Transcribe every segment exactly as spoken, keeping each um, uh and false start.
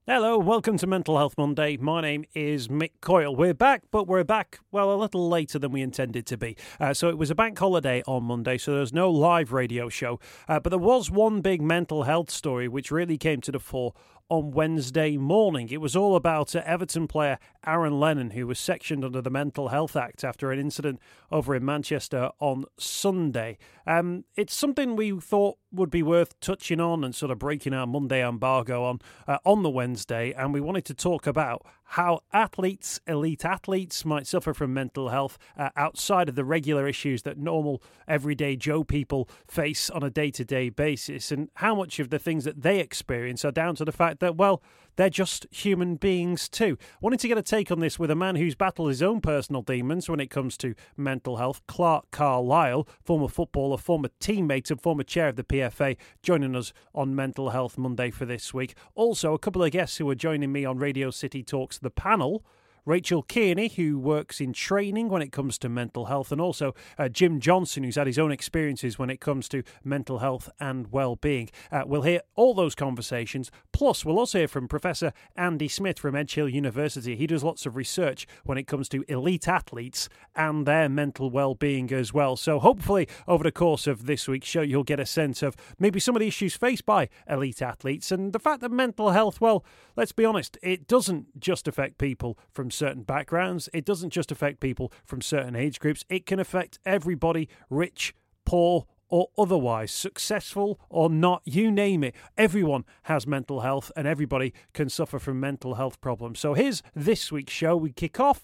Hello, welcome to Mental Health Monday. My name is Mick Coyle. We're back, but we're back, well, a little later than we intended to be. Uh, so it was a bank holiday on Monday, so there was no live radio show. Uh, but there was one big mental health story which really came to the fore on Wednesday morning. It was all about uh, Everton player Aaron Lennon, who was sectioned under the Mental Health Act after an incident over in Manchester on Sunday. Um, it's something we thought would be worth touching on and sort of breaking our Monday embargo on uh, on the Wednesday, and we wanted to talk about how athletes, elite athletes, might suffer from mental health uh, outside of the regular issues that normal, everyday Joe people face on a day-to-day basis, and how much of the things that they experience are down to the fact that, well, they're just human beings too. Wanted to get a take on this with a man who's battled his own personal demons when it comes to mental health, Clark Carlisle, former footballer, former teammate and former chair of the P F A, joining us on Mental Health Monday for this week. Also, a couple of guests who are joining me on Radio City Talks, the panel. Rachel Kearney, who works in training when it comes to mental health, and also uh, Jim Johnson, who's had his own experiences when it comes to mental health and well-being. Uh, we'll hear all those conversations, plus we'll also hear from Professor Andy Smith from Edge Hill University. He does lots of research when it comes to elite athletes and their mental well-being as well. So hopefully over the course of this week's show, you'll get a sense of maybe some of the issues faced by elite athletes and the fact that mental health, well, let's be honest, it doesn't just affect people from certain backgrounds. It doesn't just affect people from certain age groups. It can affect everybody, rich, poor, or otherwise, successful or not, you name it. Everyone has mental health and everybody can suffer from mental health problems. So here's this week's show. We kick off,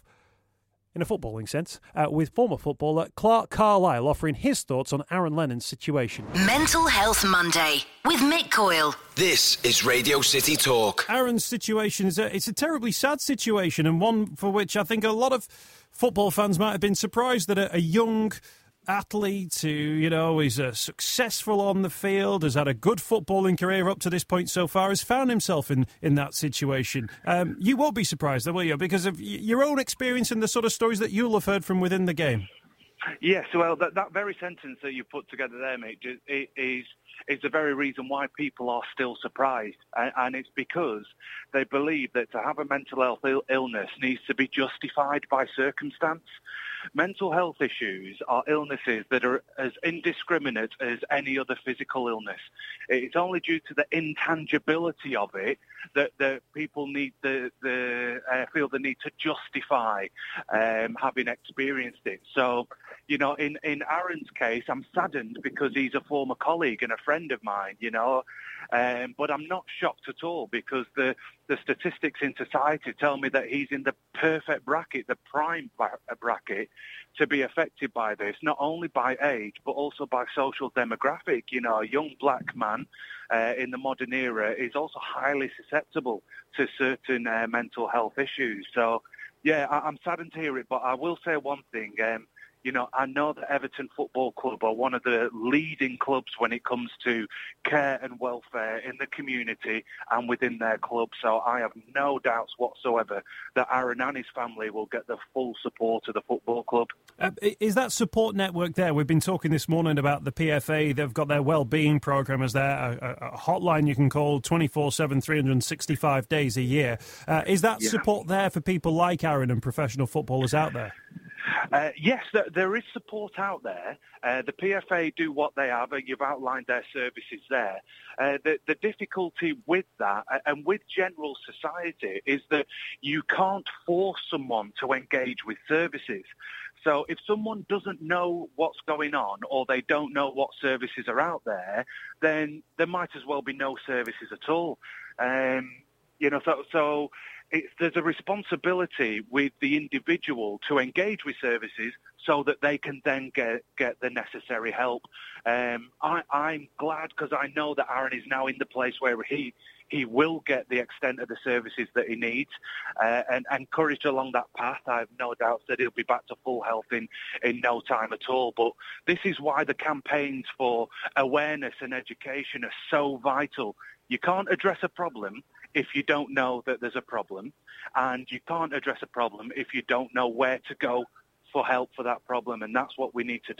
in a footballing sense, uh, with former footballer Clark Carlisle offering his thoughts on Aaron Lennon's situation. Mental Health Monday with Mick Coyle. This is Radio City Talk. Aaron's situation is a, it's a terribly sad situation, and one for which I think a lot of football fans might have been surprised that a, a young athlete who, you know, is uh, successful on the field, has had a good footballing career up to this point so far, has found himself in, in that situation. Um, you won't be surprised, though, will you? Because of y- your own experience and the sort of stories that you'll have heard from within the game. Yes, well, that, that very sentence that you put together there, mate, is is the very reason why people are still surprised. And, and it's because they believe that to have a mental health Ill- illness needs to be justified by circumstance. Mental health issues are illnesses that are as indiscriminate as any other physical illness. It's only due to the intangibility of it that, that people need the, the uh, feel the need to justify um, having experienced it. So, you know, in, in Aaron's case, I'm saddened because he's a former colleague and a friend of mine, you know, um, but I'm not shocked at all because the, the statistics in society tell me that he's in the perfect bracket, the prime bracket, to be affected by this, not only by age, but also by social demographic. You know, a young black man uh, in the modern era is also highly susceptible to certain uh, mental health issues. So, yeah, I- I'm saddened to hear it, but I will say one thing. Um, You know, I know that Everton Football Club are one of the leading clubs when it comes to care and welfare in the community and within their club. So I have no doubts whatsoever that Aaron and his family will get the full support of the football club. Uh, is that support network there? We've been talking this morning about the P F A. They've got their well-being programme as there, a, a hotline you can call twenty-four seven, three hundred sixty-five days a year. Uh, is that Yeah. support there for people like Aaron and professional footballers out there? Uh, yes, there, there is support out there. Uh, the P F A do what they have, and you've outlined their services there. Uh, the, the difficulty with that, uh, and with general society, is that you can't force someone to engage with services. So if someone doesn't know what's going on or they don't know what services are out there, then there might as well be no services at all. Um, you know, so... so It's, there's a responsibility with the individual to engage with services so that they can then get, get the necessary help. Um, I, I'm glad because I know that Aaron is now in the place where he he will get the extent of the services that he needs, uh, and encouraged along that path. I have no doubt that he'll be back to full health in, in no time at all. But this is why the campaigns for awareness and education are so vital. You can't address a problem if you don't know that there's a problem, and you can't address a problem if you don't know where to go for help for that problem, and that's what we need to do.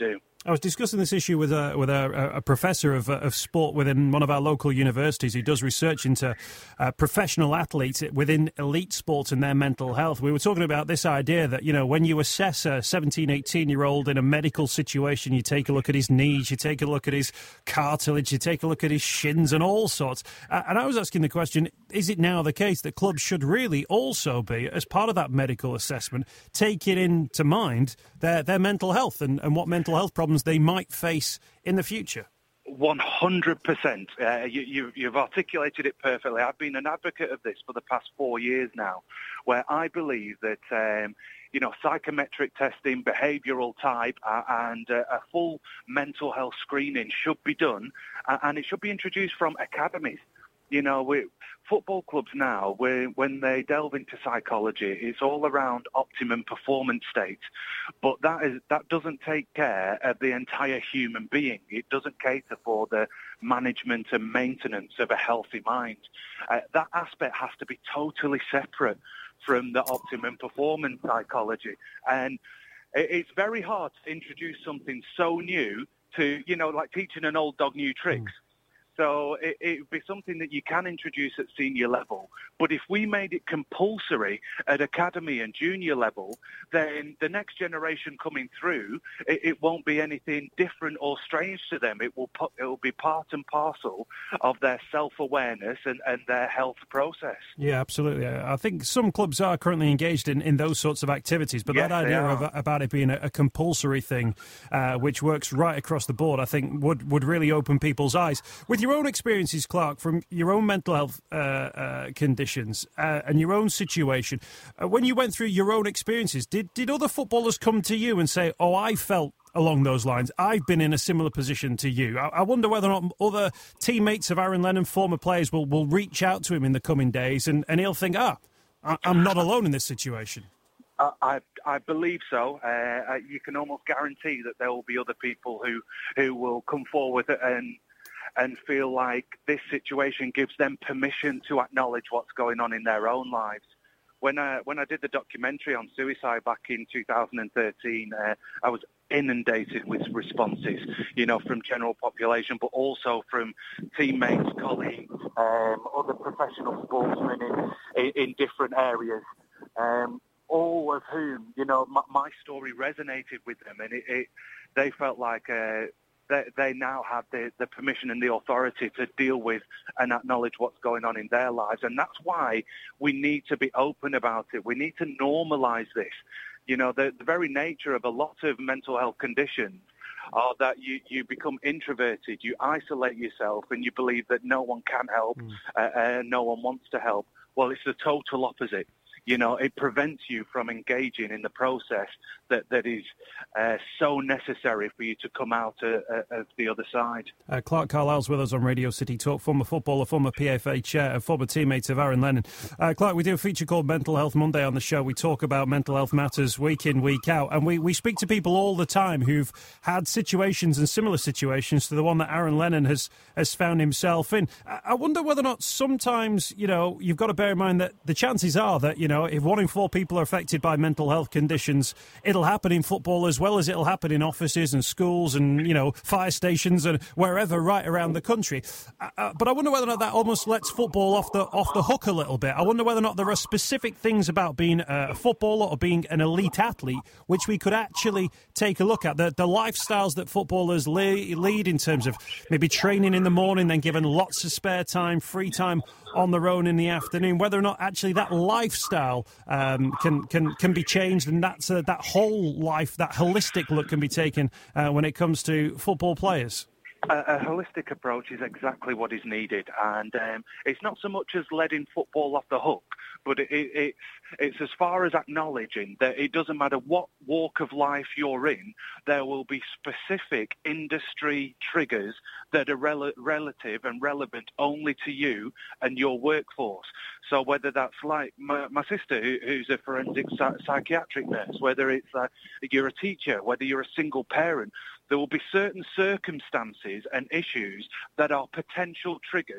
I was discussing this issue with a with a, a professor of, of sport within one of our local universities who does research into uh, professional athletes within elite sports and their mental health. We were talking about this idea that, you know, when you assess a seventeen, eighteen-year-old in a medical situation, you take a look at his knees, you take a look at his cartilage, you take a look at his shins and all sorts. Uh, and I was asking the question, is it now the case that clubs should really also be, as part of that medical assessment, taking into mind their, their mental health and, and what mental health problems they might face in the future? one hundred percent. Uh, you, you, you've articulated it perfectly. I've been an advocate of this for the past four years now, where I believe that, um, you know, psychometric testing, behavioural type, uh, and uh, a full mental health screening should be done, uh, and it should be introduced from academies. You know, we, football clubs now, when, when they delve into psychology, it's all around optimum performance state. But that is that doesn't take care of the entire human being. It doesn't cater for the management and maintenance of a healthy mind. Uh, that aspect has to be totally separate from the optimum performance psychology. And it, it's very hard to introduce something so new to, you know, like teaching an old dog new tricks. Mm. So it, it would be something that you can introduce at senior level. But if we made it compulsory at academy and junior level, then the next generation coming through, it, it won't be anything different or strange to them. It will put, it will be part and parcel of their self-awareness and, and their health process. Yeah, absolutely. I think some clubs are currently engaged in, in those sorts of activities, but yes, that idea of, about it being a, a compulsory thing, uh, which works right across the board, I think would, would really open people's eyes. With your own experiences, Clark, from your own mental health uh, uh, conditions uh, and your own situation, uh, when you went through your own experiences, did, did other footballers come to you and say, oh, I felt along those lines, I've been in a similar position to you? I, I wonder whether or not other teammates of Aaron Lennon, former players, will, will reach out to him in the coming days and, and he'll think, ah, I, I'm not alone in this situation. Uh, I, I believe so. Uh, you can almost guarantee that there will be other people who, who will come forward and and feel like this situation gives them permission to acknowledge what's going on in their own lives. When I, when I did the documentary on suicide back in two thousand thirteen, uh, I was inundated with responses, you know, from general population, but also from teammates, colleagues, um, other professional sportsmen in, in, in different areas, um, all of whom, you know, my, my story resonated with them, and it, it, they felt like uh, They, they now have the, the permission and the authority to deal with and acknowledge what's going on in their lives. And that's why we need to be open about it. We need to normalise this. You know, the, the very nature of a lot of mental health conditions are that you, you become introverted, you isolate yourself, and you believe that no one can help, mm. uh, and no one wants to help. Well, it's the total opposite. You know, it prevents you from engaging in the process that, that is uh, so necessary for you to come out uh, uh, of the other side. Uh, Clark Carlisle's with us on Radio City Talk, former footballer, former P F A chair, and former teammate of Aaron Lennon. Uh, Clark, we do a feature called Mental Health Monday on the show. We talk about mental health matters week in, week out, and we, we speak to people all the time who've had situations and similar situations to the one that Aaron Lennon has, has found himself in. I wonder whether or not sometimes, you know, you've got to bear in mind that the chances are that, you know, if one in four people are affected by mental health conditions, it'll happen in football as well as it'll happen in offices and schools and, you know, fire stations and wherever right around the country. Uh, but I wonder whether or not that almost lets football off the off the hook a little bit. I wonder whether or not there are specific things about being a footballer or being an elite athlete which we could actually take a look at. The, the lifestyles that footballers le- lead in terms of maybe training in the morning, then given lots of spare time, free time on their own in the afternoon, whether or not actually that lifestyle um, can can can be changed, and that's uh, that whole life, that holistic look can be taken uh, when it comes to football players. A, a holistic approach is exactly what is needed, and um, it's not so much as letting football off the hook, but it, it, it's it's as far as acknowledging that it doesn't matter what walk of life you're in, there will be specific industry triggers that are rel- relative and relevant only to you and your workforce. So whether that's like my, my sister, who, who's a forensic psych- psychiatric nurse, whether it's uh, you're a teacher, whether you're a single parent, there will be certain circumstances and issues that are potential triggers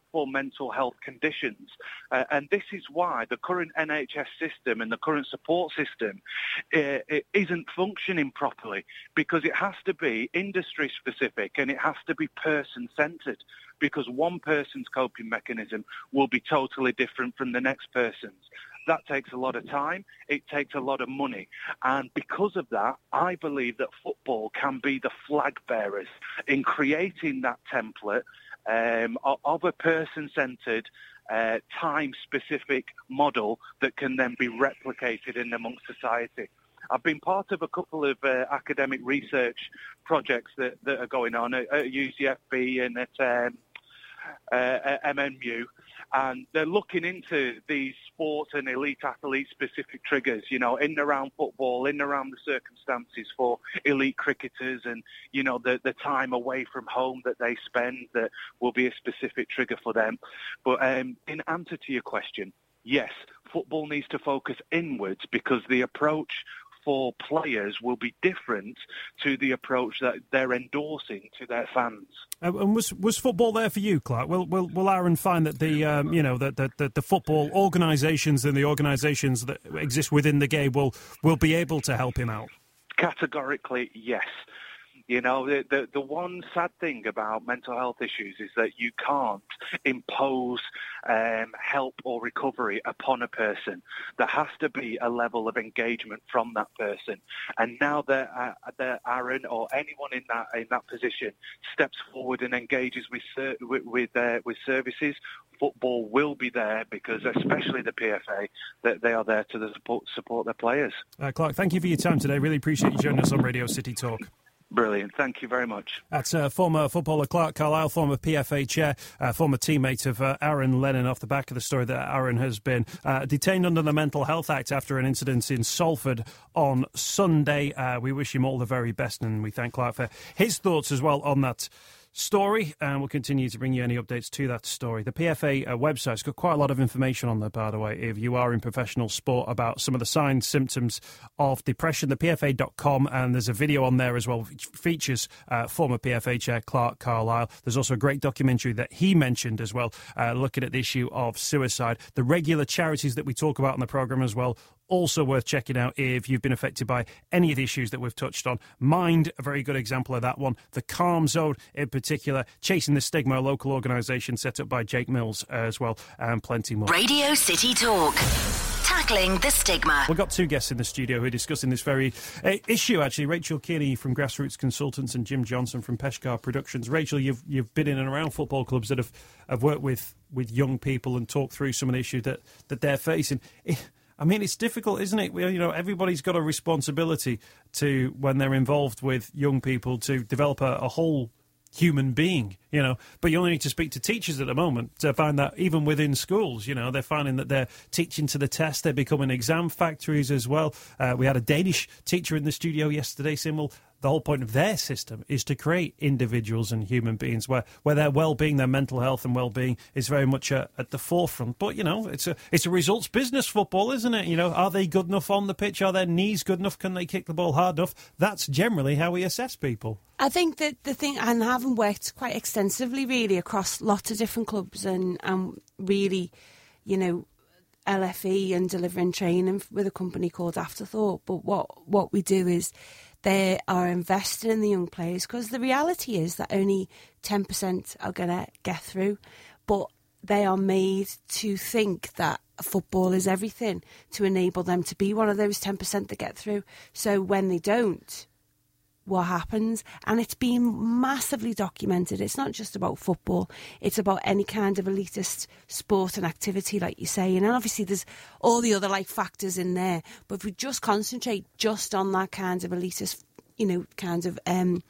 for mental health conditions. Uh, and this is why the current N H S system and the current support system uh, it isn't functioning properly, because it has to be industry specific and it has to be person centred, because one person's coping mechanism will be totally different from the next person's. That takes a lot of time, it takes a lot of money. And because of that, I believe that football can be the flag bearers in creating that template um, of a person-centred, uh, time-specific model that can then be replicated in amongst society. I've been part of a couple of uh, academic research projects that, that are going on at, at U C F B and at, um, uh, at M N U. And they're looking into these sports and elite athlete-specific triggers, you know, in and around football, in and around the circumstances for elite cricketers and, you know, the, the time away from home that they spend that will be a specific trigger for them. But um, in answer to your question, yes, football needs to focus inwards, because the approach for players will be different to the approach that they're endorsing to their fans. Uh, and was was football there for you, Clark? Will will, will Aaron find that the um, you know that the, the, the football organisations and the organisations that exist within the game will will be able to help him out? Categorically, yes. You know, the, the the one sad thing about mental health issues is that you can't impose um, help or recovery upon a person. There has to be a level of engagement from that person. And now that, uh, that Aaron or anyone in that in that position steps forward and engages with with with, uh, with services, football will be there, because especially the P F A, that they are there to support support their players. Uh, Clark, thank you for your time today. Really appreciate you joining us on Radio City Talk. Brilliant. Thank you very much. That's uh, former footballer Clark Carlisle, former P F A chair, uh, former teammate of uh, Aaron Lennon, off the back of the story that Aaron has been uh, detained under the Mental Health Act after an incident in Salford on Sunday. Uh, we wish him all the very best, and we thank Clark for his thoughts as well on that story, and we'll continue to bring you any updates to that story. The P F A uh, website's got quite a lot of information on there, by the way, if you are in professional sport, about some of the signs, symptoms of depression. The P F A dot com, and there's a video on there as well, which features uh, former P F A chair Clark Carlisle. There's also a great documentary that he mentioned as well, uh, looking at the issue of suicide. The regular charities that we talk about on the programme as well, also worth checking out if you've been affected by any of the issues that we've touched on. Mind, a very good example of that one. The Calm Zone in particular, Chasing the Stigma, a local organisation set up by Jake Mills uh, as well, and plenty more. Radio City Talk. Tackling the stigma. We've got two guests in the studio who are discussing this very uh, issue, actually. Rachel Kearney from Grassroots Consultants and Jim Johnson from Peshkar Productions. Rachel, you've you've been in and around football clubs that have, have worked with, with young people and talked through some of the issues that, that they're facing. It, I mean, it's difficult, isn't it? You know, everybody's got a responsibility to, when they're involved with young people, to develop a, a whole human being, you know. But you only need to speak to teachers at the moment to find that even within schools, you know, they're finding that they're teaching to the test. They're becoming exam factories as well. Uh, we had a Danish teacher in the studio yesterday saying, well, the whole point of their system is to create individuals and human beings where, where their well-being, their mental health and well-being is very much uh, at the forefront. But, you know, it's a it's a results business, football, isn't it? You know, are they good enough on the pitch? Are their knees good enough? Can they kick the ball hard enough? That's generally how we assess people. I think that the thing, and having worked quite extensively really across lots of different clubs and, and really, you know, L F E and delivering training with a company called Afterthought. But what, what we do is they are investing in the young players, because the reality is that only ten percent are going to get through, but they are made to think that football is everything to enable them to be one of those ten percent that get through. So when they don't, what happens? And it's been massively documented. It's not just about football. It's about any kind of elitist sport and activity, like you say. And obviously there's all the other like factors in there. But if we just concentrate just on that kind of elitist, you know, kind of um,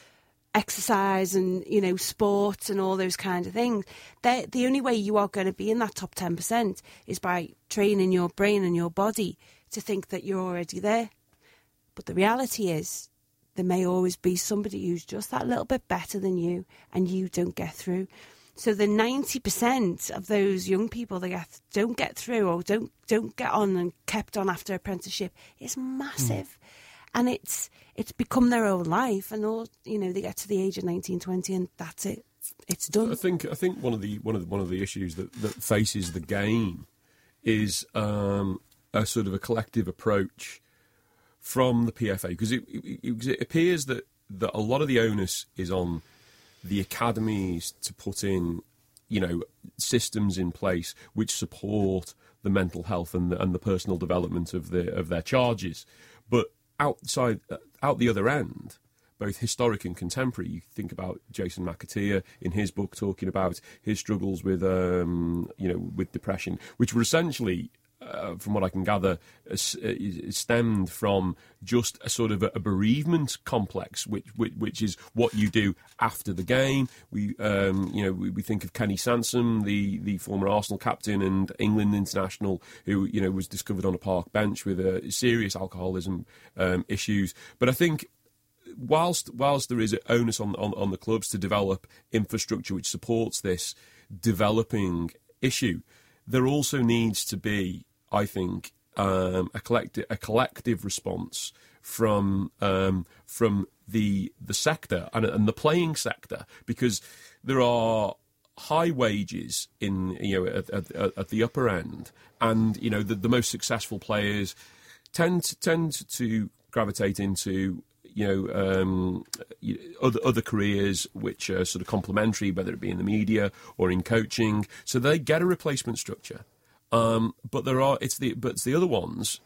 exercise and, you know, sports and all those kind of things, the only way you are going to be in that top ten percent is by training your brain and your body to think that you're already there. But the reality is, there may always be somebody who's just that little bit better than you and you don't get through. So the ninety percent of those young people that get, don't get through or don't don't get on and kept on after apprenticeship is massive. Mm. And it's it's become their own life, and all, you know, they get to the age of nineteen, twenty and that's it. it's done. I think I think one of the one of the, one of the issues that, that faces the game is um, a sort of a collective approach from the P F A, because it, it, it appears that, that a lot of the onus is on the academies to put in, you know, systems in place which support the mental health and the, and the personal development of the of their charges. But outside, out the other end, both historic and contemporary, you think about Jason McAteer in his book talking about his struggles with, um, you know, with depression, which were essentially, uh, from what I can gather, uh, stemmed from just a sort of a, a bereavement complex, which, which which is what you do after the game. We, um, you know, we, we think of Kenny Sansom, the, the former Arsenal captain and England international, who, you know, was discovered on a park bench with uh, serious alcoholism um, issues. But I think, Whilst whilst there is an onus on, on, on the clubs to develop infrastructure which supports this developing issue, there also needs to be, I think, um, a collective a collective response from um, from the the sector and, and the playing sector, because there are high wages in you know at, at, at the upper end, and you know the, the most successful players tend to, tend to gravitate into, you know, um, other other careers which are sort of complementary, whether it be in the media or in coaching. So they get a replacement structure, um, but there are it's the but it's the other ones,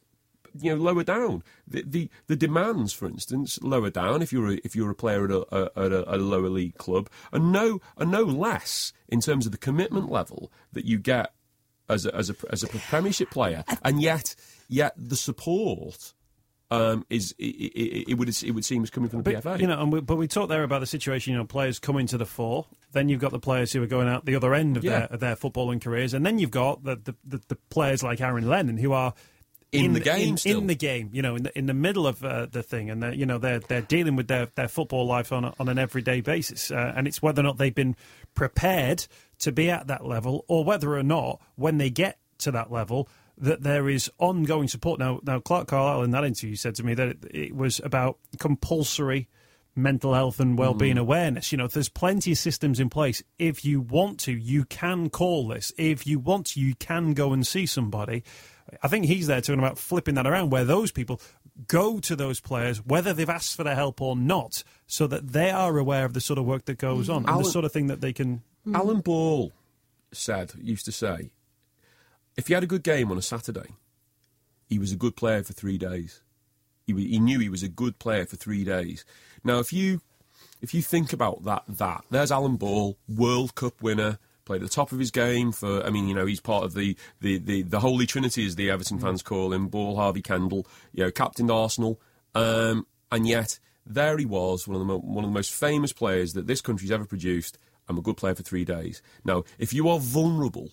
you know, lower down. The the, the demands, for instance, lower down. If you're a, if you're a player at a, at a, a lower league club, and no and no less in terms of the commitment level that you get as a, as a as a Premiership player, and yet yet the support. Um, is it, it, it would it would seem is coming from the but, P F A, you know, and we, but we talked there about the situation. You know, players coming to the fore. Then you've got the players who are going out the other end of yeah. their of their footballing careers, and then you've got the the, the, the players like Aaron Lennon who are in, in the game, in, still. in the game. You know, in the in the middle of uh, the thing, and you know they're they're dealing with their, their football life on a, on an everyday basis, uh, and it's whether or not they've been prepared to be at that level, or whether or not when they get to that level, that there is ongoing support. Now, now Clark Carlisle in that interview said to me that it, it was about compulsory mental health and well-being mm. awareness. You know, there's plenty of systems in place. If you want to, you can call this. If you want to, you can go and see somebody. I think he's there talking about flipping that around, where those people go to those players, whether they've asked for their help or not, so that they are aware of the sort of work that goes on, Alan, and the sort of thing that they can... Alan Ball said, used to say, if he had a good game on a Saturday, he was a good player for three days. He, he knew he was a good player for three days. Now, if you if you think about that, that there's Alan Ball, World Cup winner, played at the top of his game for. I mean, you know, he's part of the the, the, the Holy Trinity, as the Everton fans call him. Ball, Harvey Kendall, you know, captained Arsenal, um, and yet there he was, one of the mo- one of the most famous players that this country's ever produced. I'm a good player for three days. Now, if you are vulnerable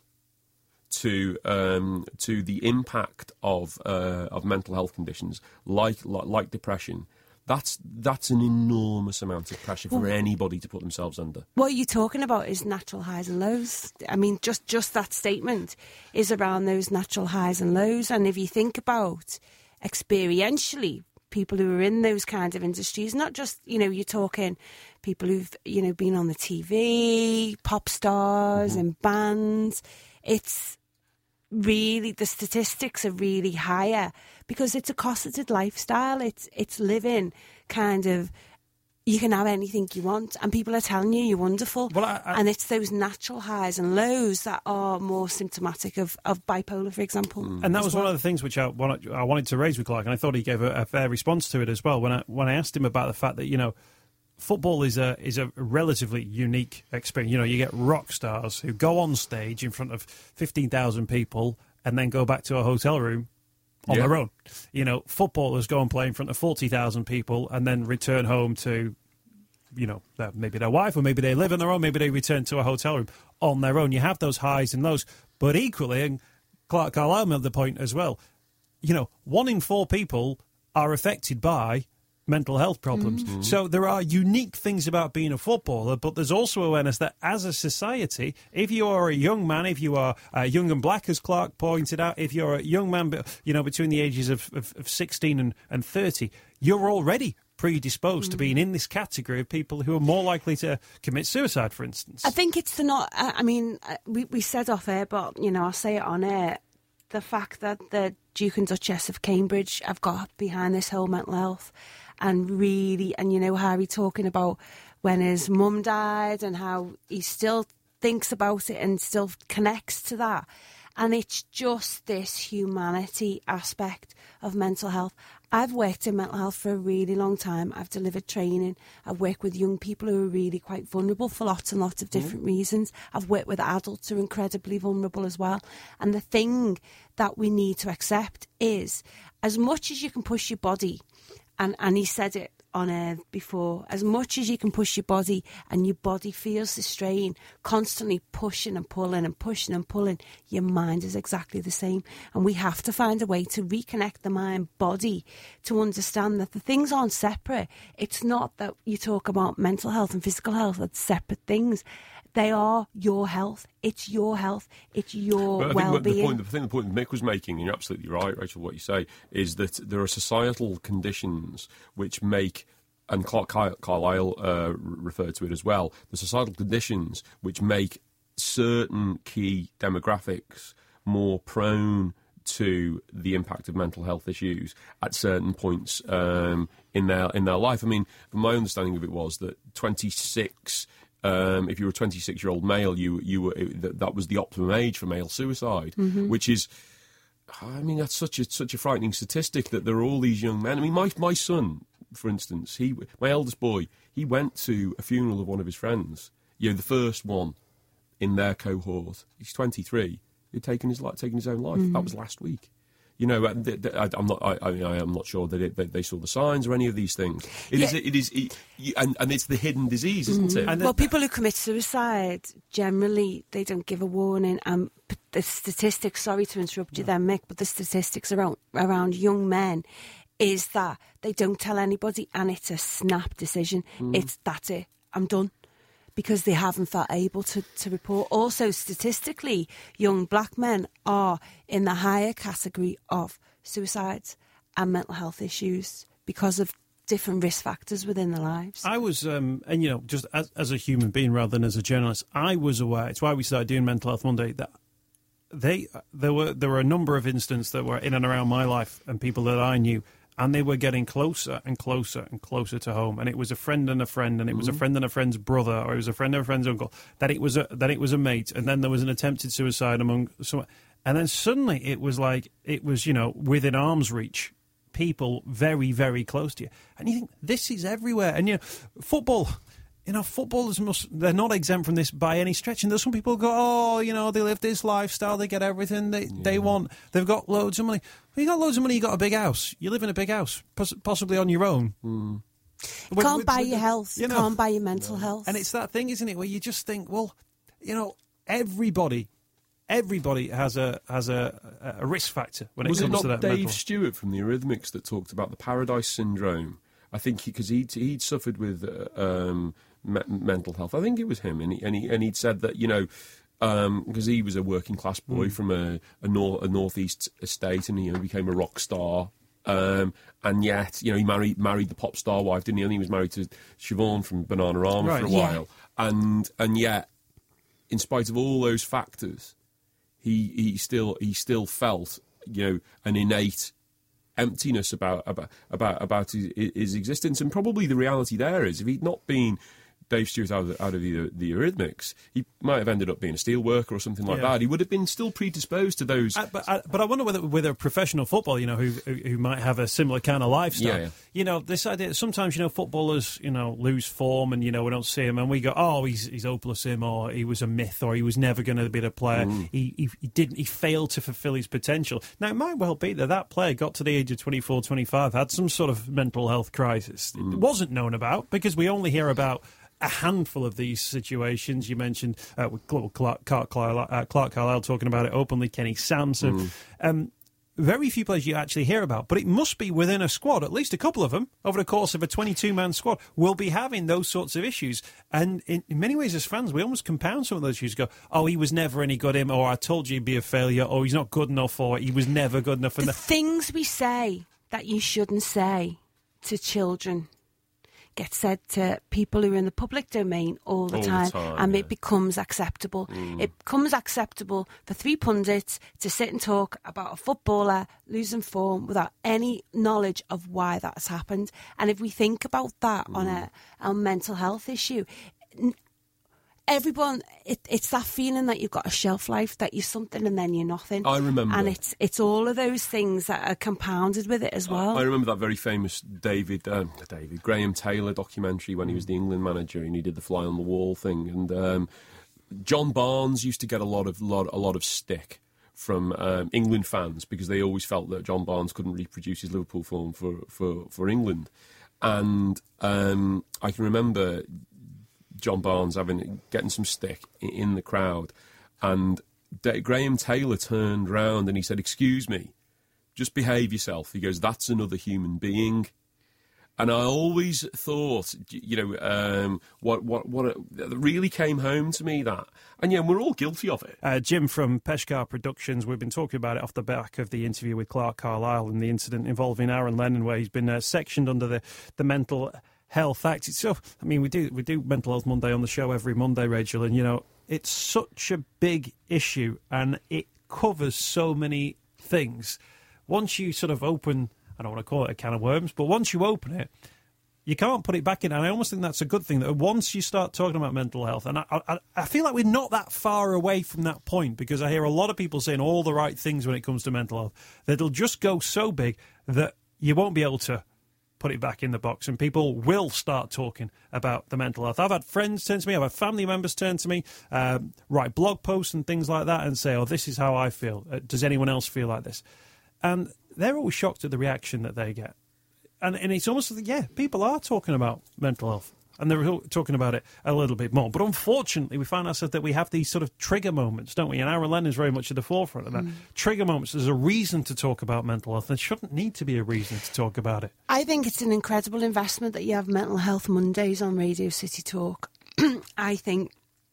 to um, to the impact of uh, of mental health conditions like, like like depression, that's that's an enormous amount of pressure for well, anybody to put themselves under. What you're talking about is natural highs and lows. I mean, just just that statement is around those natural highs and lows. And if you think about experientially, people who are in those kinds of industries, not just, you know, you're talking people who've, you know, been on the T V, pop stars mm-hmm. and bands. It's really, the statistics are really higher because it's a cosseted lifestyle. It's it's living kind of, you can have anything you want and people are telling you you're wonderful. Well, I, I, and it's those natural highs and lows that are more symptomatic of, of bipolar, for example. And that was well. one of the things which I wanted, I wanted to raise with Clark, and I thought he gave a, a fair response to it as well when I when I asked him about the fact that, you know, football is a is a relatively unique experience. You know, you get rock stars who go on stage in front of fifteen thousand people and then go back to a hotel room on yeah. their own. You know, footballers go and play in front of forty thousand people and then return home to, you know, maybe their wife, or maybe they live on their own, maybe they return to a hotel room on their own. You have those highs and lows. But equally, and Clark Carlisle made the point as well, you know, one in four people are affected by mental health problems. Mm-hmm. So there are unique things about being a footballer, but there's also awareness that as a society, if you are a young man, if you are uh, young and black, as Clark pointed out, if you're a young man, you know, between the ages of, of, of sixteen and, and thirty, you're already predisposed mm. to being in this category of people who are more likely to commit suicide, for instance? I think it's the not. I mean, we we said off air, but you know, I'll say it on air. The fact that the Duke and Duchess of Cambridge have got behind this whole mental health, and really, and you know, Harry talking about when his mum died and how he still thinks about it and still connects to that. And it's just this humanity aspect of mental health. I've worked in mental health for a really long time. I've delivered training. I've worked with young people who are really quite vulnerable for lots and lots of different mm. reasons. I've worked with adults who are incredibly vulnerable as well. And the thing that we need to accept is, as much as you can push your body, and, and he said it on air before, as much as you can push your body and your body feels the strain, constantly pushing and pulling and pushing and pulling, your mind is exactly the same. And we have to find a way to reconnect the mind body to understand that the things aren't separate. It's not that you talk about mental health and physical health as separate things. They are your health. It's your health. It's your but I well-being. Think the, point, the thing the point Mick was making, and you're absolutely right, Rachel, what you say, is that there are societal conditions which make, and Clark Carlisle uh, referred to it as well, the societal conditions which make certain key demographics more prone to the impact of mental health issues at certain points um, in their in their life. I mean, my understanding of it was that twenty-six. Um, if you were a twenty-six-year-old male, you you were that, that was the optimum age for male suicide, mm-hmm. which is, I mean, that's such a such a frightening statistic that there are all these young men. I mean, my my son, for instance, he my eldest boy, he went to a funeral of one of his friends. You know, the first one in their cohort. He's twenty-three. He'd taken his life, taken his own life. Mm-hmm. That was last week. You know, I'm not. I, I am not sure that, it, that they saw the signs or any of these things. It yeah. is. It is. It, and, and it's the hidden disease, isn't mm-hmm. it? And well, people who commit suicide generally they don't give a warning. Um, the statistics. Sorry to interrupt you, no. there, Mick, but the statistics around around young men is that they don't tell anybody, and it's a snap decision. Mm. It's that's it. I'm done. Because they haven't felt able to, to report. Also, statistically, young black men are in the higher category of suicides and mental health issues because of different risk factors within their lives. I was, um, and you know, just as, as a human being rather than as a journalist, I was aware, it's why we started doing Mental Health Monday, that they there were there were a number of instances that were in and around my life and people that I knew, and they were getting closer and closer and closer to home. And it was a friend and a friend, and it was mm-hmm. a friend and a friend's brother, or it was a friend and a friend's uncle. Then it was a then it was a mate, and then there was an attempted suicide among some. And then suddenly it was like it was, you know, within arm's reach, people very very close to you. And you think this is everywhere. And you know, football. You know, footballers must, they're not exempt from this by any stretch. And there's some people who go, oh, you know, they live this lifestyle, they get everything they, yeah. they want, they've got loads of money. Well, you got loads of money, you got a big house, you live in a big house, poss- possibly on your own. Mm. You can't with, buy with, your health, you know, can't buy your mental no. health. And it's that thing, isn't it, where you just think, well, you know, everybody, everybody has a has a, a risk factor when it Was comes it to that. Was it not Dave Dave Stewart from the Eurythmics that talked about the Paradise Syndrome? I think because he, he'd, he'd suffered with uh, um, me- mental health. I think it was him, and, he, and, he, and he'd said that, you know, because um, he was a working class boy mm. from a, a, nor- a northeast estate, and he you know, became a rock star. Um, and yet, you know, he married married the pop star wife, didn't he? And he was married to Siobhan from Bananarama right, for a yeah. while. And and yet, in spite of all those factors, he he still he still felt, you know, an innate emptiness about about about about his, his existence. And probably the reality there is, if he'd not been Dave Stewart out of the, out of the, the Eurythmics, he might have ended up being a steel worker or something like yeah. that. He would have been still predisposed to those. Uh, but, uh, but I wonder whether with a professional football, you know, who who might have a similar kind of lifestyle. Yeah, yeah. You know, this idea. Sometimes, you know, footballers, you know, lose form, and you know we don't see him, and we go, oh, he's he's hopeless, him, or he was a myth, or he was never going to be a player. Mm. He, he he didn't. He failed to fulfil his potential. Now it might well be that that player got to the age of twenty-four, twenty-five, had some sort of mental health crisis. Mm. It wasn't known about because we only hear about a handful of these situations. You mentioned uh, Clark, Clark, Clark, uh, Clark Carlisle talking about it openly, Kenny Sansom. Mm. Um, very few players you actually hear about, but it must be within a squad. At least a couple of them, over the course of a twenty-two man squad, will be having those sorts of issues. And in, in many ways, as fans, we almost compound some of those issues. Go, oh, he was never any good, him, or I told you he'd be a failure, or he's not good enough, or he was never good enough. The, and the things we say that you shouldn't say to children gets said to people who are in the public domain all the All the time, time, and yeah. it becomes acceptable. Mm. It becomes acceptable for three pundits to sit and talk about a footballer losing form without any knowledge of why that has happened. And if we think about that Mm. on a, a mental health issue, n- everyone, it, it's that feeling that you've got a shelf life, that you're something and then you're nothing. I remember. And it's it's all of those things that are compounded with it as well. I remember that very famous David um, David Graham Taylor documentary when he was the England manager and he did the fly on the wall thing. And um, John Barnes used to get a lot of lot, a lot of stick from um, England fans because they always felt that John Barnes couldn't reproduce his Liverpool form for for, for England. And um, I can remember John Barnes having getting some stick in the crowd, and D- Graham Taylor turned round and he said, "Excuse me, just behave yourself." He goes, "That's another human being." And I always thought, you know, um, what what what it really came home to me, that, and yeah, we're all guilty of it. Uh, Jim from Peshkar Productions, we've been talking about it off the back of the interview with Clark Carlisle and the incident involving Aaron Lennon, where he's been uh, sectioned under the the mental Health Act. It's so, I mean, we do we do Mental Health Monday on the show every Monday, Rachel, and you know it's such a big issue and it covers so many things. Once you sort of open, I don't want to call it a can of worms, but once you open it, you can't put it back in. And I almost think that's a good thing, that once you start talking about mental health, and I, I, I feel like we're not that far away from that point, because I hear a lot of people saying all the right things when it comes to mental health, that it'll just go so big that you won't be able to put it back in the box, and people will start talking about the mental health. I've had friends turn to me, I've had family members turn to me, um, write blog posts and things like that and say, oh, this is how I feel. Uh, does anyone else feel like this? And they're always shocked at the reaction that they get. And, and it's almost like, yeah, people are talking about mental health, and they're talking about it a little bit more. But unfortunately, we find ourselves that we have these sort of trigger moments, don't we? And Aaron Lennon is very much at the forefront of that. Mm. Trigger moments. There's a reason to talk about mental health. There shouldn't need to be a reason to talk about it. I think it's an incredible investment that you have Mental Health Mondays on Radio City Talk. I think,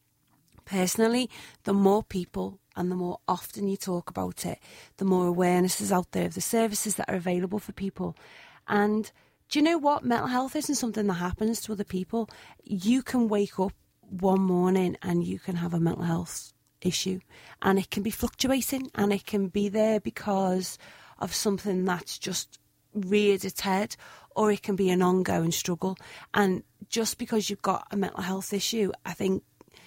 personally, the more people and the more often you talk about it, the more awareness is out there of the services that are available for people. And do you know what? Mental health isn't something that happens to other people. You can wake up one morning and you can have a mental health issue, and it can be fluctuating, and it can be there because of something that's just reared its head, or it can be an ongoing struggle. And just because you've got a mental health issue, I think,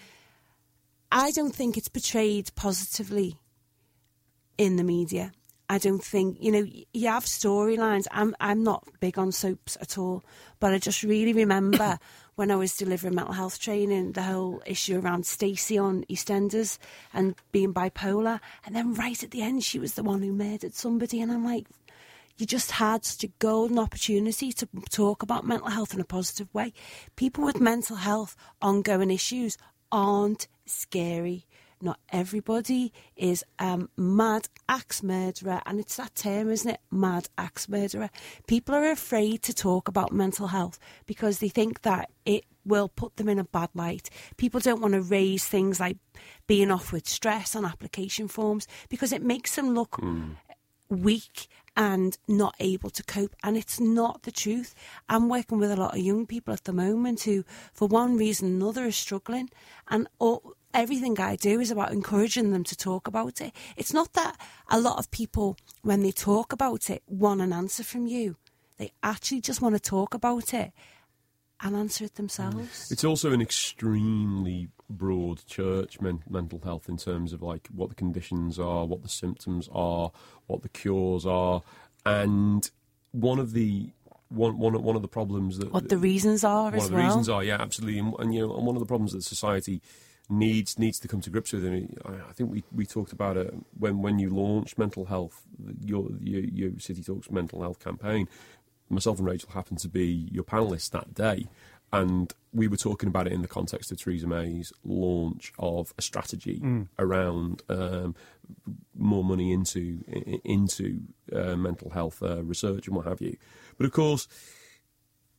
I don't think it's portrayed positively in the media. I don't think, you know, you have storylines. I'm I'm not big on soaps at all, but I just really remember when I was delivering mental health training, the whole issue around Stacey on EastEnders and being bipolar, and then right at the end, she was the one who murdered somebody, and I'm like, you just had such a golden opportunity to talk about mental health in a positive way. People with mental health ongoing issues aren't scary. Not everybody is a um, mad axe murderer, and it's that term, isn't it? Mad axe murderer. People are afraid to talk about mental health because they think that it will put them in a bad light. People don't want to raise things like being off with stress on application forms because it makes them look mm. weak and not able to cope, and it's not the truth. I'm working with a lot of young people at the moment who, for one reason or another, are struggling, and all, everything I do is about encouraging them to talk about it. It's not that a lot of people, when they talk about it, want an answer from you. They actually just want to talk about it and answer it themselves. It's also an extremely broad church, men- mental health, in terms of like what the conditions are, what the symptoms are, what the cures are, and one of the one one one of the problems that what the reasons are one as of the well. reasons are, yeah, absolutely, and, and you know, and one of the problems that society needs needs to come to grips with. And I think we, we talked about it when when you launched mental health, your your, your City Talks mental health campaign. Myself and Rachel happened to be your panellists that day, and we were talking about it in the context of Theresa May's launch of a strategy mm. around um, more money into into uh, mental health uh, research and what have you. But of course,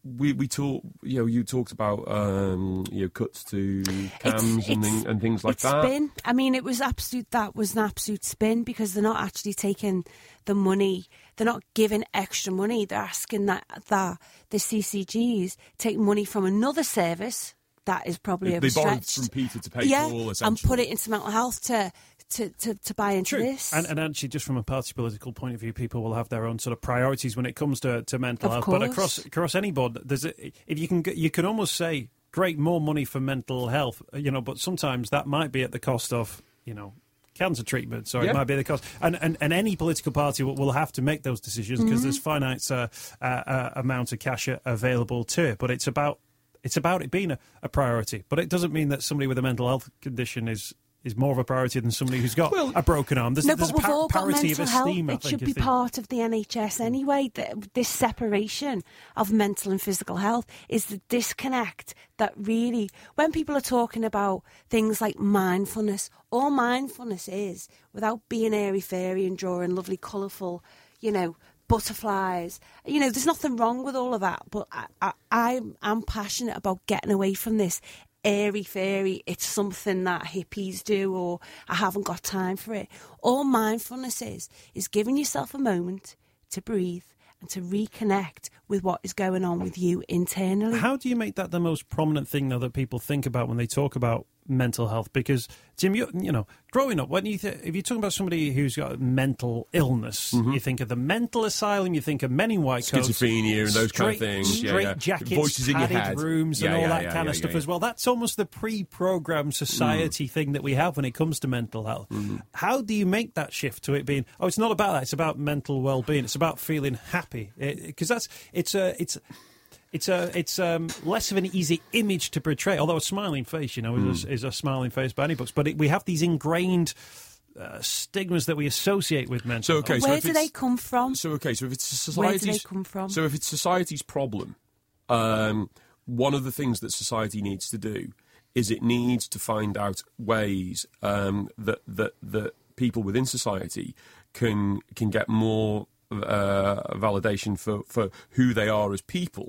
we we talk. You know, you talked about um, you know cuts to cams It's- and it's- thing, and things like it's that. spin. I mean, it was absolute. That was an absolute spin because they're not actually taking the money. They're not giving extra money. They're asking that that the C C Gs take money from another service that is probably They, they borrowed overstretched. from Peter to pay yeah, Paul, and essentially. put it into mental health to to to, to buy into True. this. And, and actually, just from a party political point of view, people will have their own sort of priorities when it comes to, to mental Of health. course. But across across any board, there's a, if you can g- you can almost say, great, more money for mental health, you know. But sometimes that might be at the cost of, you know, cancer treatments, or Yeah. it might be at the cost. And, and and any political party will, will have to make those decisions because there's finite uh, uh, uh, amount of cash available to it. But it's about it's about it being a, a priority. But it doesn't mean that somebody with a mental health condition is. is more of a priority than somebody who's got Well, a broken arm. There's, no, there's but a par- we've all got parity of mental health. esteem, I It think. should if be they- part of the N H S anyway. The, this separation of mental and physical health is the disconnect that really, when people are talking about things like mindfulness, all mindfulness is, without being airy-fairy and drawing lovely, colourful, you know, butterflies. You know, there's nothing wrong with all of that, but I, I, I'm, I'm passionate about getting away from this airy fairy, it's something that hippies do, or I haven't got time for it. All mindfulness is is giving yourself a moment to breathe and to reconnect with what is going on with you internally. How do you make that the most prominent thing, though, that people think about when they talk about mental health? Because, Tim, you, you know, growing up, when you th- if you're talking about somebody who's got mental illness, you think of the mental asylum, you think of men in white coats, Schizophrenia and those kind of straight- things. Yeah, straight yeah. jackets, Voices in your padded head. rooms, Yeah, and all yeah, that yeah, kind yeah, of stuff yeah. as well. That's almost the pre-programmed society thing that we have when it comes to mental health. How do you make that shift to it being, oh, it's not about that, it's about mental well-being, it's about feeling happy? Because that's, it's a, it's... It's a, it's um, less of an easy image to portray. Although a smiling face, you know, is, a, is a smiling face by any books. But it, we have these ingrained uh, stigmas that we associate with mental So, health. okay, so Where if do it's- they come from? So okay, so if it's Where do society's they come from? So if it's society's problem, um, one of the things that society needs to do is it needs to find out ways um, that that that people within society can can get more uh, validation for, for who they are as people,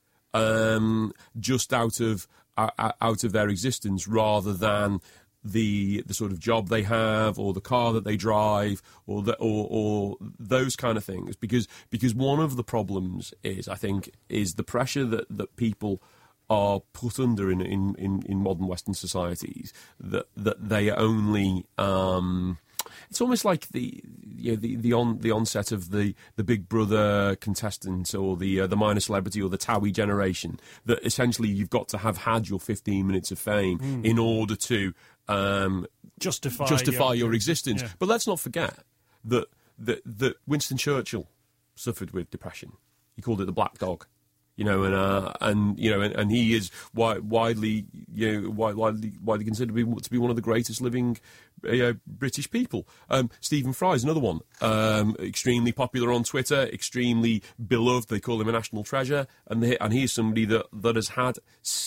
um, just out of uh, out of their existence, rather than the the sort of job they have, or the car that they drive, or the, or, or those kind of things. Because because one of the problems is, I think, is the pressure that, that people are put under in, in, in, in modern Western societies, that that they only. Um, It's almost like the you know, the the on the onset of the, the Big Brother contestant, or the uh, the minor celebrity, or the Towie generation. That essentially you've got to have had your fifteen minutes of fame Mm. in order to um, Justify, justify your, your existence. yeah. But let's not forget that that that Winston Churchill suffered with depression. He called it the black dog. You know, and uh, and you know, and, and he is wi- widely, you know, wi- widely widely considered to be, to be one of the greatest living uh, British people. Um, Stephen Fry is another one. Um, extremely popular on Twitter, extremely beloved. They call him a national treasure, and they, and he is somebody that, that has had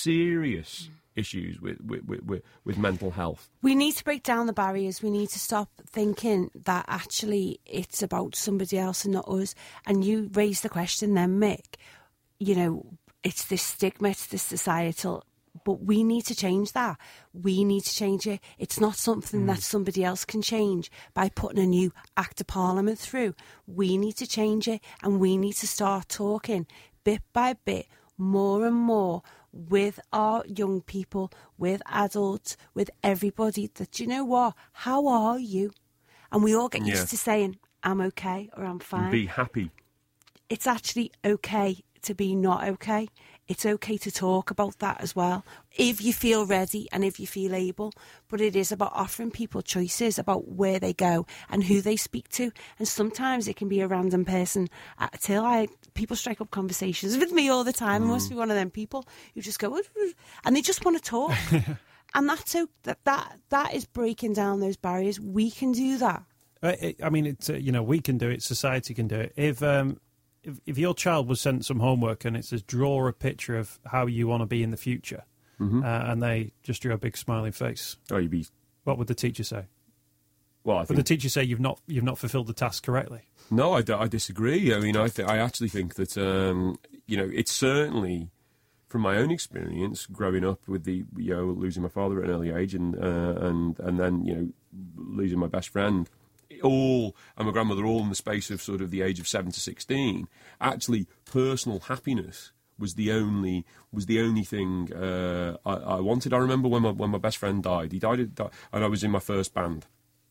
serious issues with with, with with mental health. We need to break down the barriers. We need to stop thinking that actually it's about somebody else and not us. And you raised the question then, Mick. You know, it's this stigma, it's this societal, but we need to change that. We need to change it. It's not something Mm. that somebody else can change by putting a new Act of Parliament through. We need to change it, and we need to start talking bit by bit, more and more, with our young people, with adults, with everybody, that, you know what, how are you? And we all get used Yeah. to saying, I'm okay, or I'm fine. Be happy. It's actually okay to be not okay. It's okay to talk about that as well, if you feel ready and if you feel able. But it is about offering people choices about where they go and who they speak to. And sometimes it can be a random person at a till. I people strike up conversations with me all the time. I must be one of them people who just go, and they just want to talk. And that's so that that that is breaking down those barriers. We can do that. Uh, it, I mean, it's uh, you know, we can do it. Society can do it. If um, if, if your child was sent some homework and it says draw a picture of how you want to be in the future, Mm-hmm. uh, and they just drew a big smiling face, Oh, you'd be. what would the teacher say? Well, I Would think the teacher say you've not you've not fulfilled the task correctly? No, I, d- I disagree. I mean, I th- I actually think that um, you know, it's certainly, from my own experience, growing up with the, you know, losing my father at an early age and uh, and and then, you know, losing my best friend, all, and my grandmother, all in the space of sort of the age of seven to sixteen, actually personal happiness was the only was the only thing uh, I, I wanted. I remember when my when my best friend died. He died, at, and I was in my first band.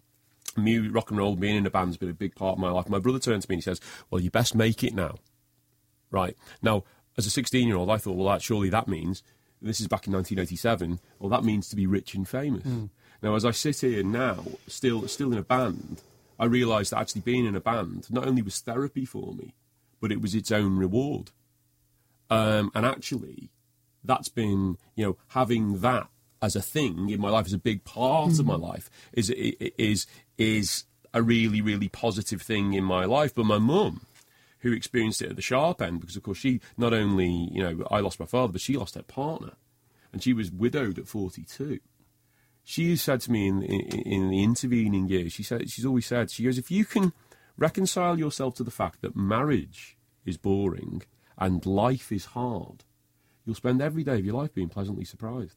Me, rock and roll, being in a band's been a big part of my life. My brother turned to me and he says, "Well, you best make it now." Right now, as a sixteen-year-old, I thought, well, that surely that means, this is back in nineteen eighty-seven. Well, that means to be rich and famous. Mm. Now, as I sit here now, still still in a band, I realise that actually being in a band not only was therapy for me, but it was its own reward. Um, and actually, that's been, you know, having that as a thing in my life, as a big part mm. of my life, is is is a really, really positive thing in my life. But my mum, who experienced it at the sharp end, because, of course, she not only, you know, I lost my father, but she lost her partner. And she was widowed at forty-two. She said to me in, in, in the intervening years, she said, she's always said, she goes, if you can reconcile yourself to the fact that marriage is boring and life is hard, you'll spend every day of your life being pleasantly surprised.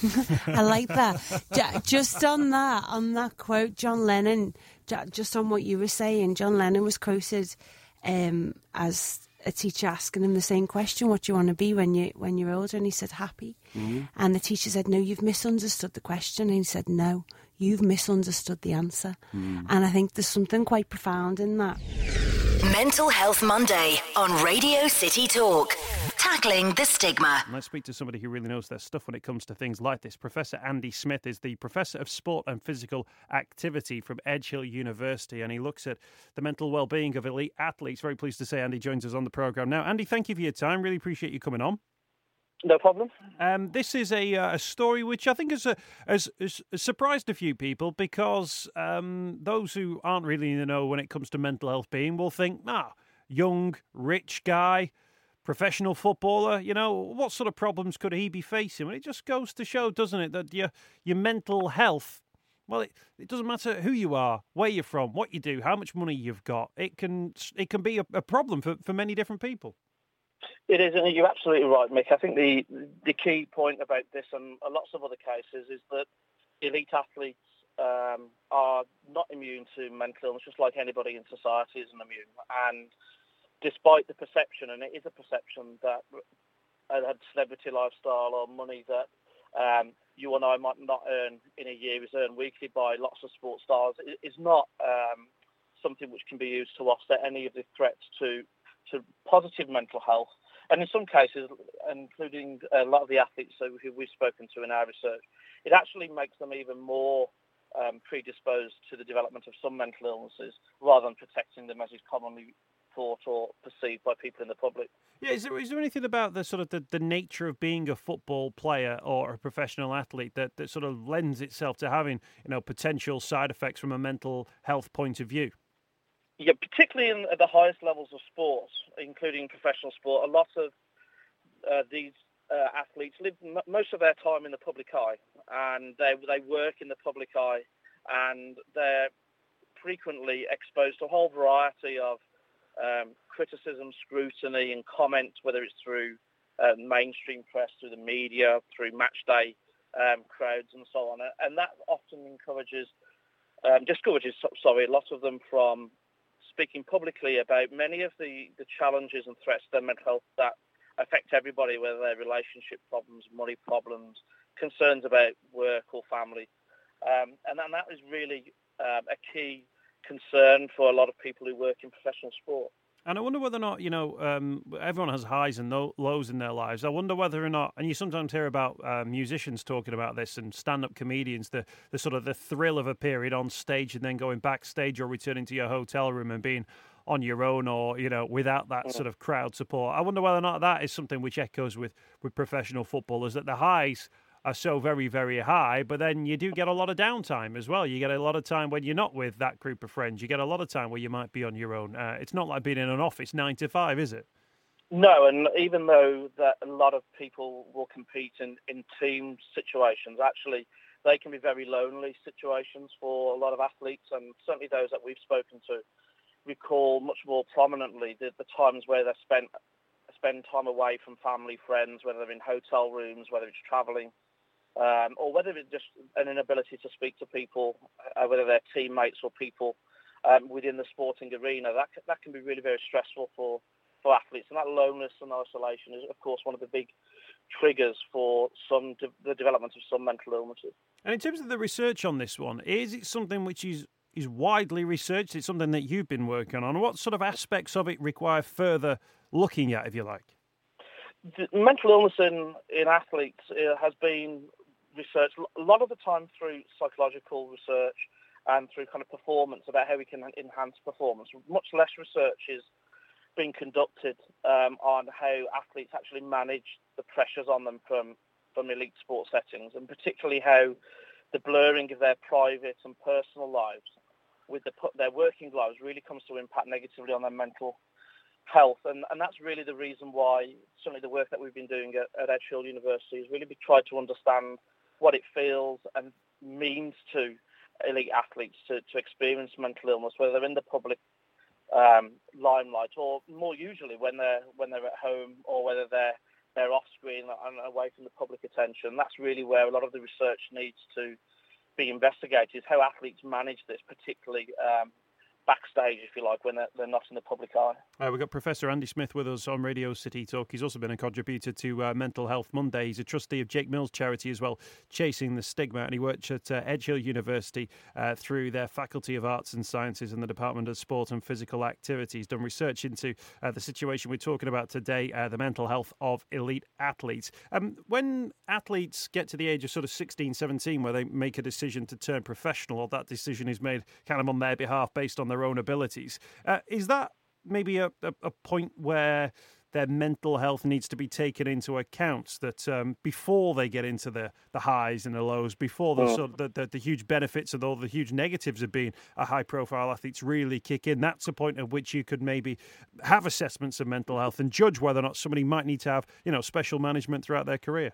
I like that. Just on that, on that quote, John Lennon, just on what you were saying, John Lennon was quoted um, as a teacher asking him the same question, what do you want to be when, you, when you're older? And he said, happy. Mm-hmm. And the teacher said, no, you've misunderstood the question. And he said, no, you've misunderstood the answer. Mm. And I think there's something quite profound in that. Mental Health Monday on Radio City Talk. Tackling the stigma. Let's speak to somebody who really knows their stuff when it comes to things like this. Professor Andy Smith is the Professor of Sport and Physical Activity from Edge Hill University, and he looks at the mental well-being of elite athletes. Very pleased to say Andy joins us on the programme now. Andy, thank you for your time. Really appreciate you coming on. No problem. Um, this is a, uh, a story which I think has, uh, has, has surprised a few people, because um, those who aren't really in the know when it comes to mental health being will think, ah, young, rich guy, professional footballer, you know, what sort of problems could he be facing? Well, it just goes to show, doesn't it, that your your mental health, well, it, it doesn't matter who you are, where you're from, what you do, how much money you've got. It can it can be a, a problem for, for many different people. It is, and you're absolutely right, Mick. I think the the key point about this and lots of other cases is that elite athletes um, are not immune to mental illness, just like anybody in society isn't immune. And despite the perception, and it is a perception, that a celebrity lifestyle or money that um, you and I might not earn in a year is earned weekly by lots of sports stars, is not um, something which can be used to offset any of the threats to to positive mental health. And in some cases, including a lot of the athletes who we've spoken to in our research, it actually makes them even more um, predisposed to the development of some mental illnesses, rather than protecting them as is commonly thought or perceived by people in the public. Yeah, is there is there anything about the sort of the, the nature of being a football player or a professional athlete that, that sort of lends itself to having, you know, potential side effects from a mental health point of view? Yeah, particularly in, at the highest levels of sports, including professional sport, a lot of uh, these uh, athletes live m- most of their time in the public eye, and they they work in the public eye, and they're frequently exposed to a whole variety of um, criticism, scrutiny, and comment, whether it's through uh, mainstream press, through the media, through match day um, crowds, and so on. And that often encourages, um, discourages, sorry, a lot of them from speaking publicly about many of the, the challenges and threats to their mental health that affect everybody, whether they're relationship problems, money problems, concerns about work or family. Um, and, and that is really um, a key concern for a lot of people who work in professional sport. And I wonder whether or not, you know, um, everyone has highs and lows in their lives. I wonder whether or not, and you sometimes hear about uh, musicians talking about this and stand-up comedians, the, the sort of the thrill of a period on stage and then going backstage or returning to your hotel room and being on your own or, you know, without that sort of crowd support. I wonder whether or not that is something which echoes with, with professional footballers, that the highs are so very, very high, but then you do get a lot of downtime as well. You get a lot of time when you're not with that group of friends. You get a lot of time where you might be on your own. Uh, it's not like being in an office nine to five, is it? No, and even though that a lot of people will compete in, in team situations, actually they can be very lonely situations for a lot of athletes, and certainly those that we've spoken to recall much more prominently the, the times where they've spent spend time away from family, friends, whether they're in hotel rooms, whether it's travelling, um, or whether it's just an inability to speak to people, uh, whether they're teammates or people um, within the sporting arena. That that can be really very stressful for, for athletes. And that loneliness and isolation is, of course, one of the big triggers for some de- the development of some mental illnesses. And in terms of the research on this one, is it something which is, is widely researched? It's something that you've been working on. What sort of aspects of it require further looking at, if you like? The mental illness in, in athletes uh, has been researched a lot of the time through psychological research and through kind of performance, about how we can enhance performance. Much less research is being conducted um, on how athletes actually manage the pressures on them from, from elite sports settings, and particularly how the blurring of their private and personal lives with the, their working lives really comes to impact negatively on their mental health. And, and that's really the reason why certainly the work that we've been doing at, at Edgehill University is really tried to understand what it feels and means to elite athletes to, to experience mental illness, whether they're in the public um, limelight or more usually when they're when they're at home, or whether they're they're off screen and away from the public attention. That's really where a lot of the research needs to be investigated, how athletes manage this, particularly um, backstage, if you like, when they're, they're not in the public eye. Uh, we've got Professor Andy Smith with us on Radio City Talk. He's also been a contributor to uh, Mental Health Monday. He's a trustee of Jake Mills charity as well, Chasing the Stigma, and he worked at uh, Edgehill University uh, through their Faculty of Arts and Sciences and the Department of Sport and Physical Activity. He's done research into uh, the situation we're talking about today, uh, the mental health of elite athletes. Um, when athletes get to the age of sort of sixteen, seventeen, where they make a decision to turn professional, or that decision is made kind of on their behalf based on their own abilities, uh, is that maybe a, a, a point where their mental health needs to be taken into account, that um, before they get into the, the highs and the lows, before the, sort of the, the, the huge benefits and all the huge negatives of being a high-profile athlete really kick in? That's a point at which you could maybe have assessments of mental health and judge whether or not somebody might need to have, you know, special management throughout their career.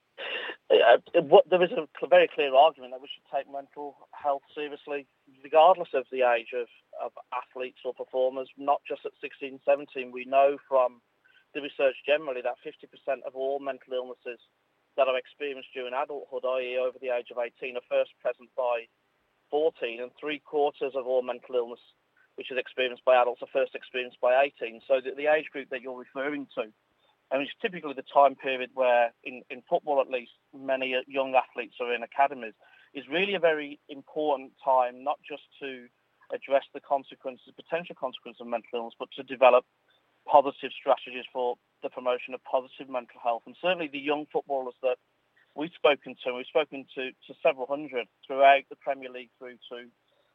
Uh, what, there is a very clear argument that we should take mental health seriously, regardless of the age of, of athletes or performers, not just at sixteen, seventeen. We know from the research generally that fifty percent of all mental illnesses that are experienced during adulthood, that is over the age of eighteen, are first present by fourteen, and three quarters of all mental illness which is experienced by adults are first experienced by eighteen. So the, the age group that you're referring to, and it's typically the time period where, in, in football at least, many young athletes are in academies, is really a very important time, not just to address the consequences, potential consequences of mental illness, but to develop positive strategies for the promotion of positive mental health. And certainly the young footballers that we've spoken to, we've spoken to, to several hundred throughout the Premier League through to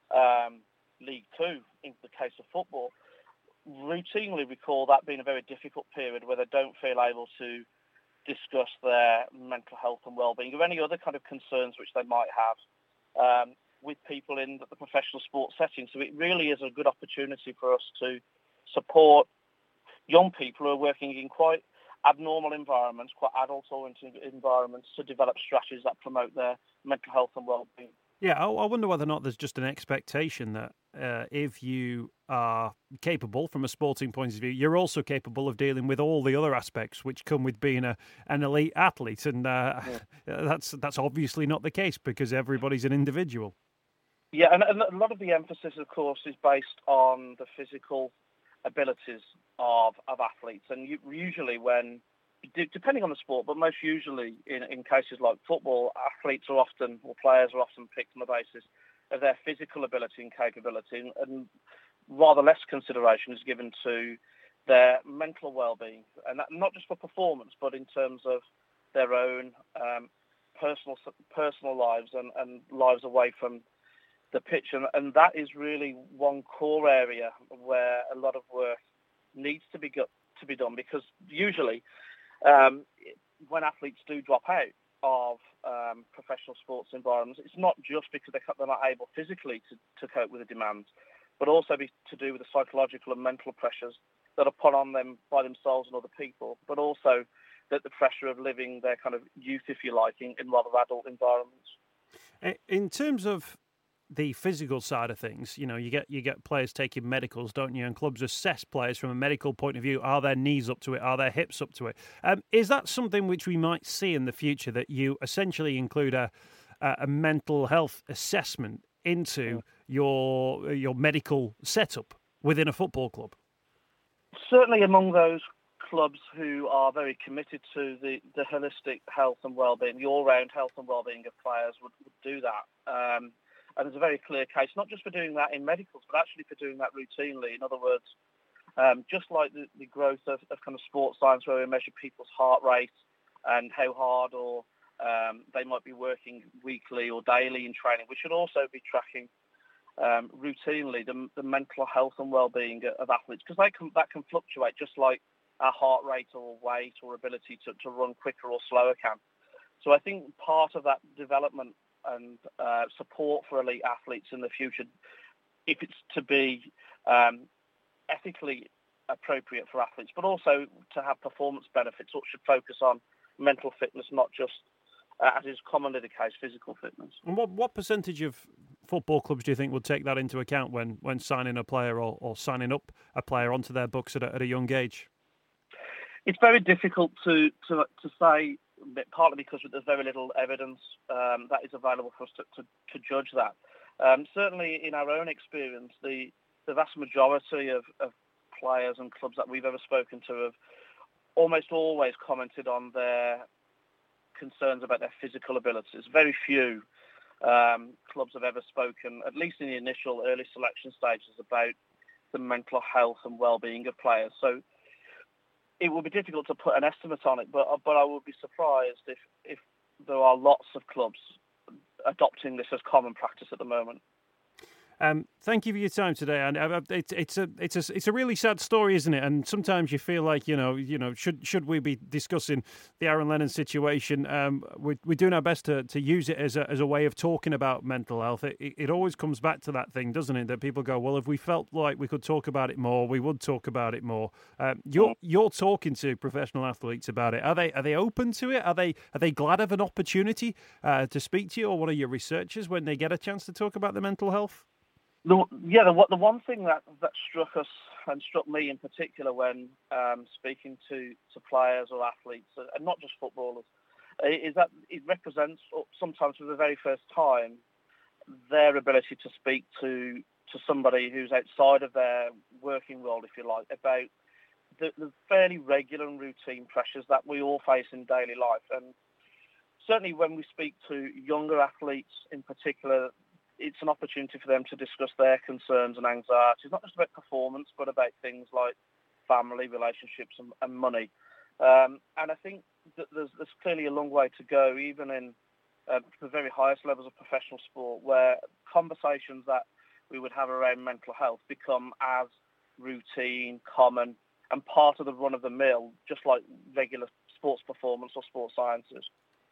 um, League Two, in the case of football, routinely recall that being a very difficult period where they don't feel able to discuss their mental health and well-being or any other kind of concerns which they might have um, with people in the professional sports setting. So it really is a good opportunity for us to support young people who are working in quite abnormal environments, quite adult-oriented environments, to develop strategies that promote their mental health and well-being. Yeah, I, I wonder whether or not there's just an expectation that uh, if you are capable from a sporting point of view, you're also capable of dealing with all the other aspects which come with being a, an elite athlete. And uh, yeah. that's that's obviously not the case, because everybody's an individual. Yeah, and, and a lot of the emphasis, of course, is based on the physical abilities of, of athletes. And you, usually when, depending on the sport, but most usually in, in cases like football, athletes are often, or players are often picked on the basis of their physical ability and capability, and, and rather less consideration is given to their mental well-being, and that, not just for performance, but in terms of their own um, personal personal lives and, and lives away from the pitch. And, and that is really one core area where a lot of work needs to be got, to be done, because usually um, when athletes do drop out of um, professional sports environments, it's not just because they're not able physically to, to cope with the demands, but also be to do with the psychological and mental pressures that are put on them by themselves and other people, but also that the pressure of living their kind of youth, if you like, in, in rather adult environments. In terms of the physical side of things, you know, you get you get players taking medicals, don't you? And clubs assess players from a medical point of view. Are their knees up to it? Are their hips up to it? Um, is that something which we might see in the future, that you essentially include a a mental health assessment into your your medical setup within a football club? Certainly among those clubs who are very committed to the, the holistic health and well-being, the all-round health and well-being of players would, would do that. Um, and there's a very clear case, not just for doing that in medicals, but actually for doing that routinely. In other words, um, just like the, the growth of, of kind of sports science, where we measure people's heart rate and how hard or um, they might be working weekly or daily in training, we should also be tracking um, routinely the, the mental health and well-being of athletes, because they can, that can fluctuate just like our heart rate or weight or ability to, to run quicker or slower can. So I think part of that development and uh, support for elite athletes in the future, if it's to be um, ethically appropriate for athletes, but also to have performance benefits, which should focus on mental fitness, not just, uh, as is commonly the case, physical fitness. And what, what percentage of football clubs do you think would take that into account when, when signing a player or, or signing up a player onto their books at a, at a young age? It's very difficult to, to to say, partly because there's very little evidence um, that is available for us to, to, to judge that. Um, certainly in our own experience, the, the vast majority of, of players and clubs that we've ever spoken to have almost always commented on their concerns about their physical abilities. Very few um, clubs have ever spoken, at least in the initial early selection stages, about the mental health and well-being of players. So it will be difficult to put an estimate on it, but but I would be surprised if, if there are lots of clubs adopting this as common practice at the moment. Um, thank you for your time today, and uh, it's it's a it's a it's a really sad story, isn't it? And sometimes you feel like you know you know should should we be discussing the Aaron Lennon situation? Um, we we're doing our best to, to use it as a as a way of talking about mental health. It, it always comes back to that thing, doesn't it? That people go, well, if we felt like we could talk about it more, we would talk about it more. Um, you're you're talking to professional athletes about it. Are they are they open to it? Are they are they glad of an opportunity uh, to speak to you or one of your researchers when they get a chance to talk about their mental health? The, yeah, the, the one thing that, that struck us and struck me in particular when um, speaking to, to players or athletes, and not just footballers, is that it represents, sometimes for the very first time, their ability to speak to to somebody who's outside of their working world, if you like, about the, the fairly regular and routine pressures that we all face in daily life. And certainly when we speak to younger athletes in particular, it's an opportunity for them to discuss their concerns and anxieties, not just about performance, but about things like family, relationships and, and money. Um, and I think that there's, there's clearly a long way to go, even in uh, the very highest levels of professional sport, where conversations that we would have around mental health become as routine, common, and part of the run-of-the-mill, just like regular sports performance or sports sciences.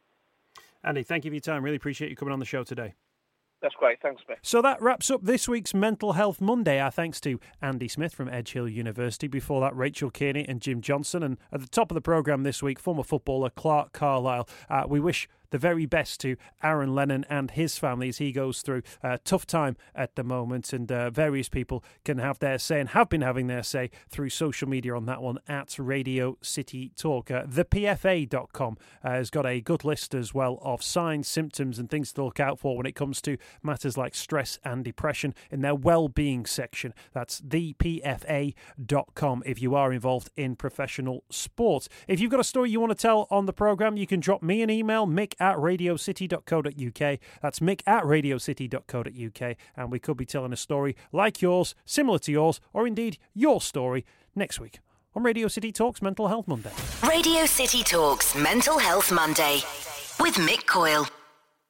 Andy, thank you for your time. Really appreciate you coming on the show today. That's great. Thanks, Mick. So that wraps up this week's Mental Health Monday. Our thanks to Andy Smith from Edge Hill University. Before that, Rachel Kearney and Jim Johnson. And at the top of the programme this week, former footballer Clark Carlisle. Uh, we wish the very best to Aaron Lennon and his family as he goes through a tough time at the moment, and uh, various people can have their say and have been having their say through social media on that one at Radio City Talk. Uh, the P F A dot com uh, has got a good list as well of signs, symptoms and things to look out for when it comes to matters like stress and depression in their well-being section. That's the P F A dot com if you are involved in professional sport. If you've got a story you want to tell on the programme, you can drop me an email, mick at radio city dot co dot uk. That's mick at radio city dot co dot uk, and we could be telling a story like yours, similar to yours, or indeed your story next week on Radio City Talks Mental Health Monday. Radio City Talks Mental Health Monday with Mick Coyle.